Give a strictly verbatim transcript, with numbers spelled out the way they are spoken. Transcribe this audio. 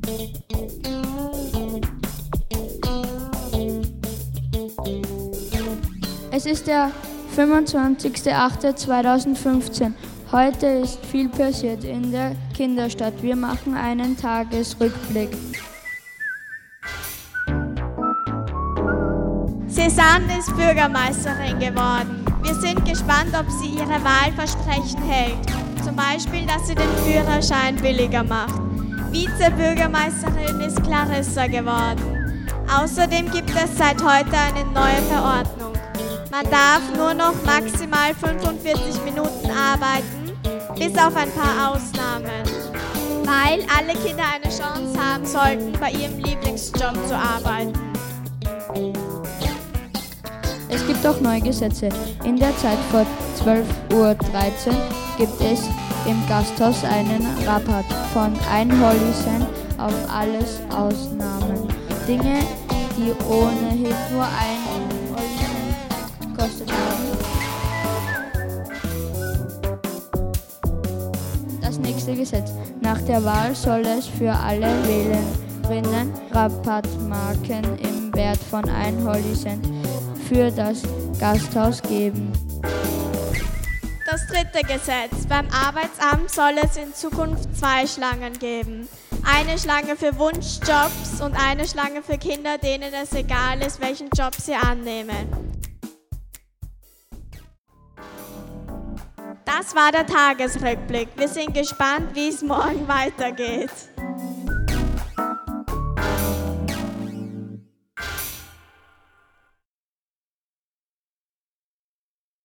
Es ist der fünfundzwanzigster achter zweitausendfünfzehn. Heute ist viel passiert in der Kinderstadt. Wir machen einen Tagesrückblick. Cézanne ist Bürgermeisterin geworden. Wir sind gespannt, ob sie ihre Wahlversprechen hält. Zum Beispiel, dass sie den Führerschein billiger macht. Vizebürgermeisterin ist Clarissa geworden. Außerdem gibt es seit heute eine neue Verordnung. Man darf nur noch maximal fünfundvierzig Minuten arbeiten, bis auf ein paar Ausnahmen, weil alle Kinder eine Chance haben sollten, bei ihrem Lieblingsjob zu arbeiten. Es gibt auch neue Gesetze. In der Zeit vor zwölf Uhr dreizehn gibt es im Gasthaus einen Rabatt von ein Holly Cent auf alles Ausnahmen. Dinge, die ohnehin nur ein Holly Cent gekostet haben. Das nächste Gesetz. Nach der Wahl soll es für alle Wählerinnen Rabattmarken im Wert von ein Holly Cent für das Gasthaus geben. Das dritte Gesetz. Beim Arbeitsamt soll es in Zukunft zwei Schlangen geben. Eine Schlange für Wunschjobs und eine Schlange für Kinder, denen es egal ist, welchen Job sie annehmen. Das war der Tagesrückblick. Wir sind gespannt, wie es morgen weitergeht.